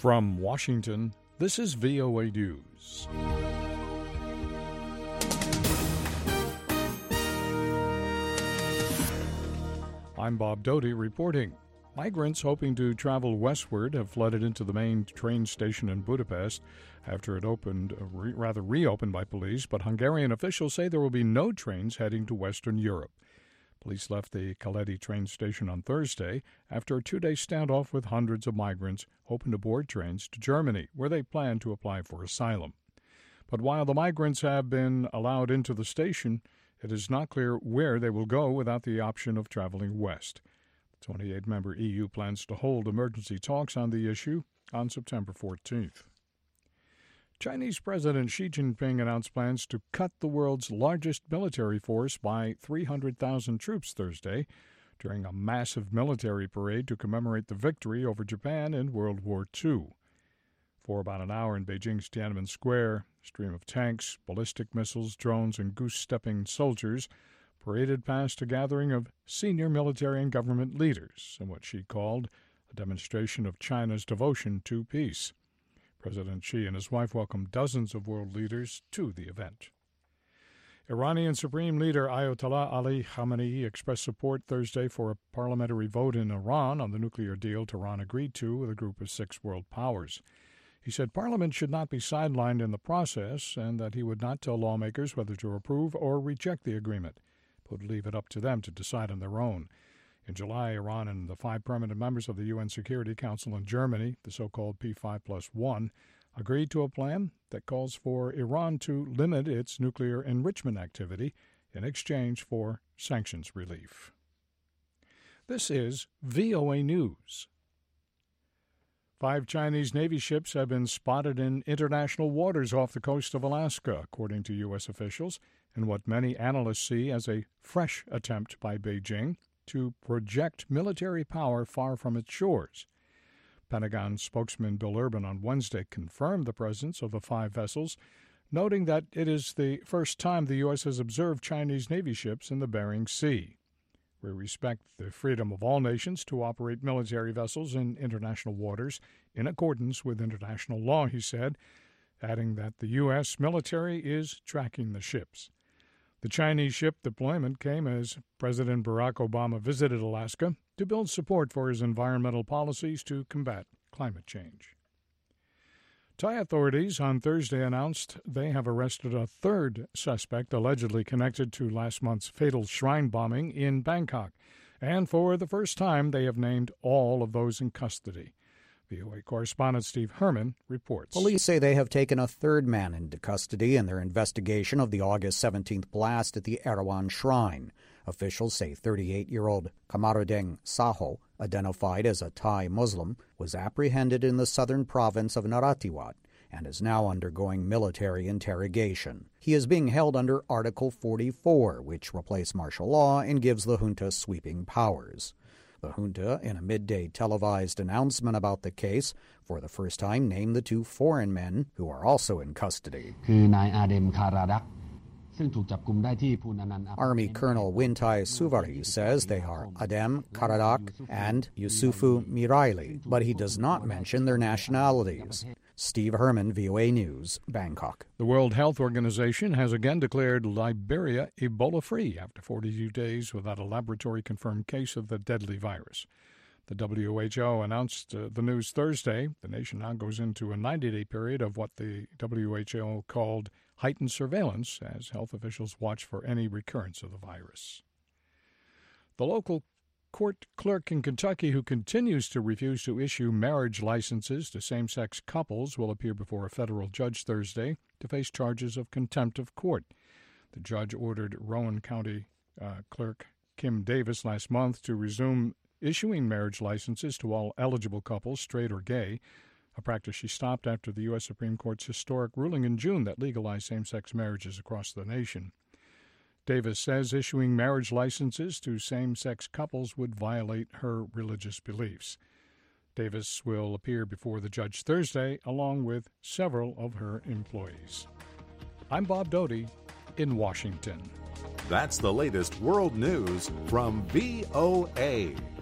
From Washington, this is VOA News. I'm Bob Doty reporting. Migrants hoping to travel westward have flooded into the main train station in Budapest after it reopened by police, but Hungarian officials say there will be no trains heading to Western Europe. Police left the Keleti train station on Thursday after a two-day standoff with hundreds of migrants hoping to board trains to Germany, where they plan to apply for asylum. But while the migrants have been allowed into the station, it is not clear where they will go without the option of traveling west. The 28-member EU plans to hold emergency talks on the issue on September 14th. Chinese President Xi Jinping announced plans to cut the world's largest military force by 300,000 troops Thursday during a massive military parade to commemorate the victory over Japan in World War II. For about an hour in Beijing's Tiananmen Square, a stream of tanks, ballistic missiles, drones, and goose-stepping soldiers paraded past a gathering of senior military and government leaders in what Xi called a demonstration of China's devotion to peace. President Xi and his wife welcomed dozens of world leaders to the event. Iranian Supreme Leader Ayatollah Ali Khamenei expressed support Thursday for a parliamentary vote in Iran on the nuclear deal Tehran agreed to with a group of six world powers. He said Parliament should not be sidelined in the process and that he would not tell lawmakers whether to approve or reject the agreement, but would leave it up to them to decide on their own. In July, Iran and the 5 permanent members of the UN Security Council in Germany, the so-called P5+1, agreed to a plan that calls for Iran to limit its nuclear enrichment activity in exchange for sanctions relief. This is VOA News. 5 Chinese Navy ships have been spotted in international waters off the coast of Alaska, according to U.S. officials, in what many analysts see as a fresh attempt by Beijing to project military power far from its shores. Pentagon spokesman Bill Urban on Wednesday confirmed the presence of the 5 vessels, noting that it is the first time the U.S. has observed Chinese Navy ships in the Bering Sea. We respect the freedom of all nations to operate military vessels in international waters in accordance with international law, he said, adding that the U.S. military is tracking the ships. The Chinese ship deployment came as President Barack Obama visited Alaska to build support for his environmental policies to combat climate change. Thai authorities on Thursday announced they have arrested a 3rd suspect allegedly connected to last month's fatal shrine bombing in Bangkok, and for the first time they have named all of those in custody. VOA correspondent Steve Herman reports. Police say they have taken a 3rd man into custody in their investigation of the August 17th blast at the Erawan Shrine. Officials say 38-year-old Kamarudeng Saho, identified as a Thai Muslim, was apprehended in the southern province of Narathiwat and is now undergoing military interrogation. He is being held under Article 44, which replaced martial law and gives the junta sweeping powers. The junta, in a midday televised announcement about the case, for the first time named the 2 foreign men who are also in custody. Army Colonel Wintai Suvari says they are Adem Karadak and Yusufu Miraili, but he does not mention their nationalities. Steve Herman, VOA News, Bangkok. The World Health Organization has again declared Liberia Ebola-free after 42 days without a laboratory-confirmed case of the deadly virus. The WHO announced the news Thursday. The nation now goes into a 90-day period of what the WHO called heightened surveillance as health officials watch for any recurrence of the virus. The local court clerk in Kentucky who continues to refuse to issue marriage licenses to same-sex couples will appear before a federal judge Thursday to face charges of contempt of court. The judge ordered Rowan County Clerk Kim Davis last month to resume issuing marriage licenses to all eligible couples, straight or gay, a practice she stopped after the U.S. Supreme Court's historic ruling in June that legalized same-sex marriages across the nation. Davis says issuing marriage licenses to same-sex couples would violate her religious beliefs. Davis will appear before the judge Thursday, along with several of her employees. I'm Bob Doty in Washington. That's the latest world news from VOA.